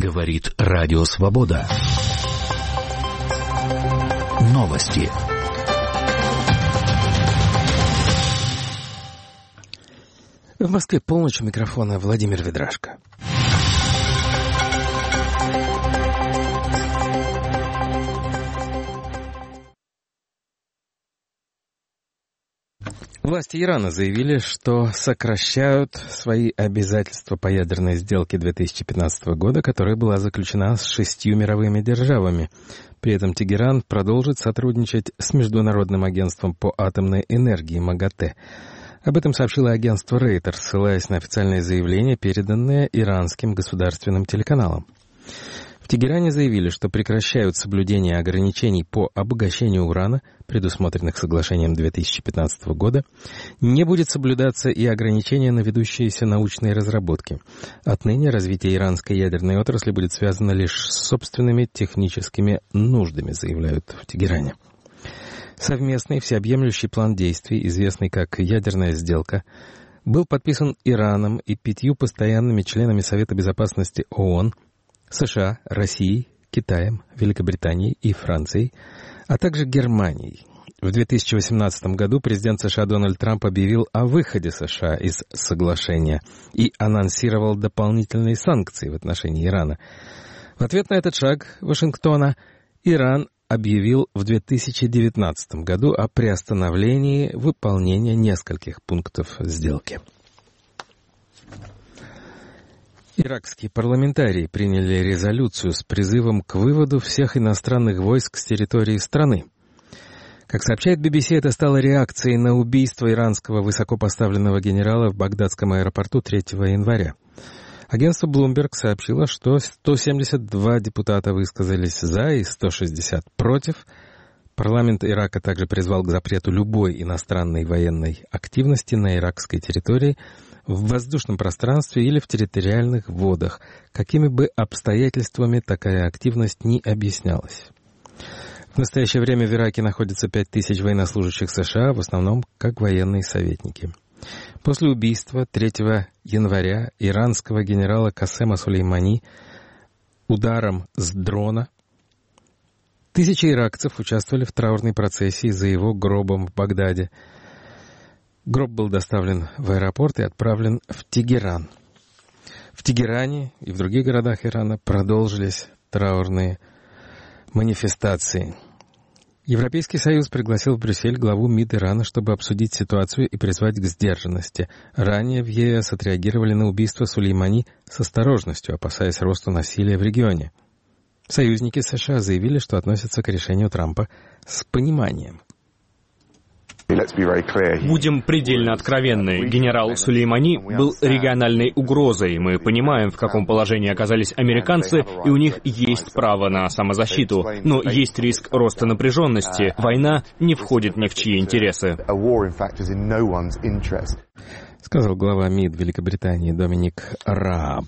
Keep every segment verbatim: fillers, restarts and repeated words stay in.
Говорит Радио Свобода. Новости. В Москве полночь, у микрофона Владимир Ведрашко. Власти Ирана заявили, что сокращают свои обязательства по ядерной сделке две тысячи пятнадцатого года, которая была заключена с шестью мировыми державами. При этом Тегеран продолжит сотрудничать с Международным агентством по атомной энергии МАГАТЭ. Об этом сообщило агентство Reuters, ссылаясь на официальное заявление, переданное иранским государственным телеканалам. В Тегеране заявили, что прекращают соблюдение ограничений по обогащению урана, предусмотренных соглашением две тысячи пятнадцатого года. Не будет соблюдаться и ограничения на ведущиеся научные разработки. Отныне развитие иранской ядерной отрасли будет связано лишь с собственными техническими нуждами, заявляют в Тегеране. Совместный всеобъемлющий план действий, известный как «Ядерная сделка», был подписан Ираном и пятью постоянными членами Совета Безопасности ООН, США, Россией, Китаем, Великобританией и Францией, а также Германией. В две тысячи восемнадцатом году президент США Дональд Трамп объявил о выходе США из соглашения и анонсировал дополнительные санкции в отношении Ирана. В ответ на этот шаг Вашингтона Иран объявил в две тысячи девятнадцатом году о приостановлении выполнения нескольких пунктов сделки. Иракские парламентарии приняли резолюцию с призывом к выводу всех иностранных войск с территории страны. Как сообщает би би си, это стало реакцией на убийство иранского высокопоставленного генерала в багдадском аэропорту третьего января. Агентство Bloomberg сообщило, что сто семьдесят два депутата высказались «за» и сто шестьдесят «против». Парламент Ирака также призвал к запрету любой иностранной военной активности на иракской территории, в воздушном пространстве или в территориальных водах, какими бы обстоятельствами такая активность ни объяснялась. В настоящее время в Ираке находится пять тысяч военнослужащих США, в основном как военные советники. После убийства третьего января иранского генерала Касема Сулеймани ударом с дрона тысячи иракцев участвовали в траурной процессии за его гробом в Багдаде. Гроб был доставлен в аэропорт и отправлен в Тегеран. В Тегеране и в других городах Ирана продолжились траурные манифестации. Европейский Союз пригласил в Брюссель главу МИД Ирана, чтобы обсудить ситуацию и призвать к сдержанности. Ранее в е эс отреагировали на убийство Сулеймани с осторожностью, опасаясь роста насилия в регионе. Союзники США заявили, что относятся к решению Трампа с пониманием. Будем предельно откровенны. Генерал Сулеймани был региональной угрозой. Мы понимаем, в каком положении оказались американцы, и у них есть право на самозащиту. Но есть риск роста напряженности. Война не входит ни в чьи интересы. Сказал глава МИД Великобритании Доминик Рааб.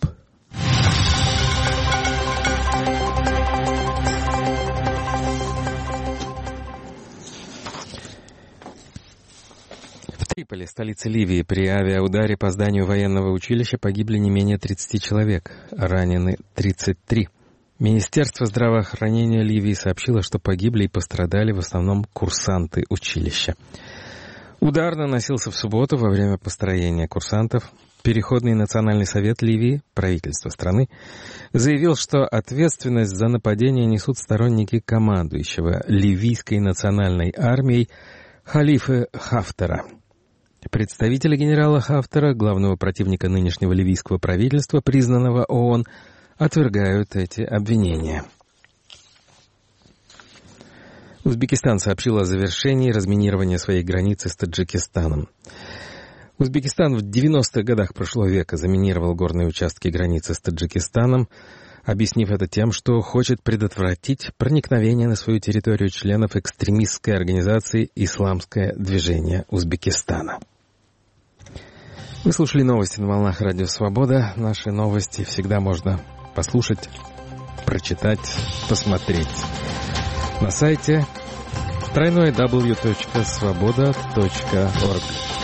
В Триполи, столице Ливии, при авиаударе по зданию военного училища погибли не менее тридцати человек, ранены тридцать три. Министерство здравоохранения Ливии сообщило, что погибли и пострадали в основном курсанты училища. Удар наносился в субботу во время построения курсантов. Переходный национальный совет Ливии, правительство страны, заявил, что ответственность за нападение несут сторонники командующего ливийской национальной армией Халифы Хафтара. Представители генерала Хафтара, главного противника нынешнего ливийского правительства, признанного ООН, отвергают эти обвинения. Узбекистан сообщил о завершении разминирования своей границы с Таджикистаном. Узбекистан в девяностых годах прошлого века заминировал горные участки границы с Таджикистаном, объяснив это тем, что хочет предотвратить проникновение на свою территорию членов экстремистской организации «Исламское движение Узбекистана». Вы слушали новости на волнах Радио Свобода. Наши новости всегда можно послушать, прочитать, посмотреть на сайте дабл ю дабл ю дабл ю точка свобода точка орг.